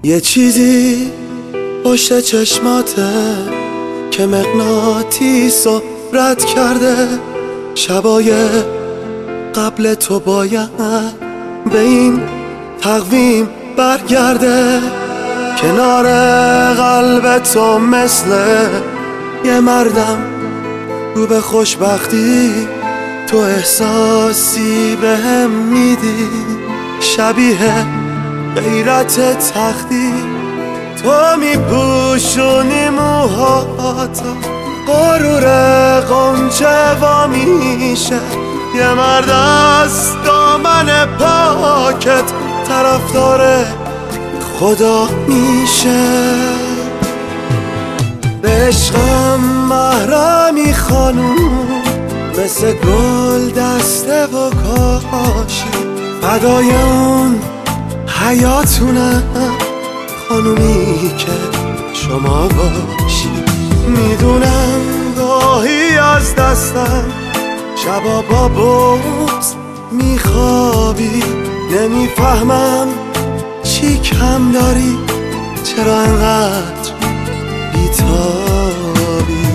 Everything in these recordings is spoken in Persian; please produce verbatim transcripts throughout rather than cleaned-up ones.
یه چیزی پشت چشماته که مغناطیس رو رد کرده. شبای قبل تو باید به این تقویم برگرده. کنار قلب تو مثل یه مردم رو به خوشبختی، تو احساسی به هم میدی شبیه غیرت تختی. تو میپوشونی موهاتا، غرور قنچه وا میشه. یه مرد از دامن پاکت طرفدار خدا میشه. به عشقم محرمی خانوم، مثل گل دسته و کاشی. فدای اون حیاتونم خانومی که شما باشی. میدونم گاهی از دستم شبا با بغض میخوابی. نمیفهمم چی کم داری، چرا انقدر بیتابی.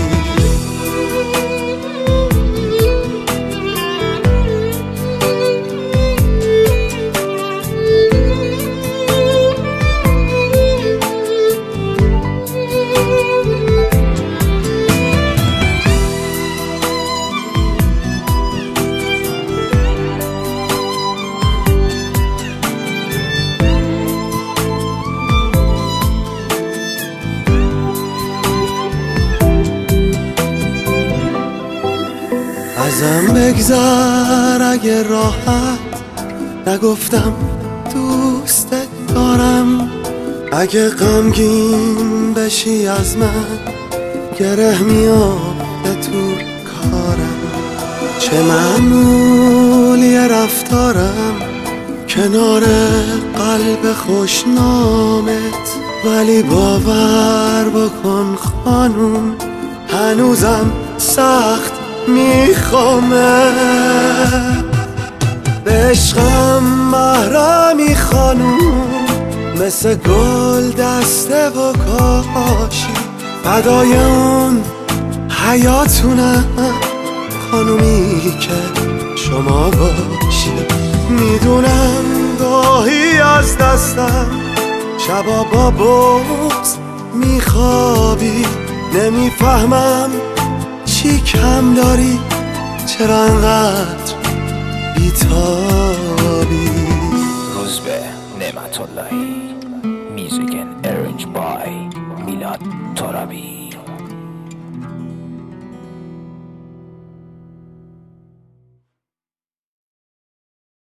ازم بگذر اگه راحت نگفتم دوستت دارم. اگه غمگین بشی از من گره میافته تو کارم. چه معمولی رفتارم کنار قلب خوشنامت، ولی باور بکن خانوم هنوزم سخت میخوامه. به عشقم محرمی خانوم، مثل گل دسته و کاشی. فدای اون حیاتونم خانومی که شما باشی. میدونم گاهی از دستم شبا با بغض میخوابی. نمیفهمم چی کم داری، چرا انقدر بیتابی. روزبه نعمت اللهی. میوزیک ارنج بای میلاد ترابی.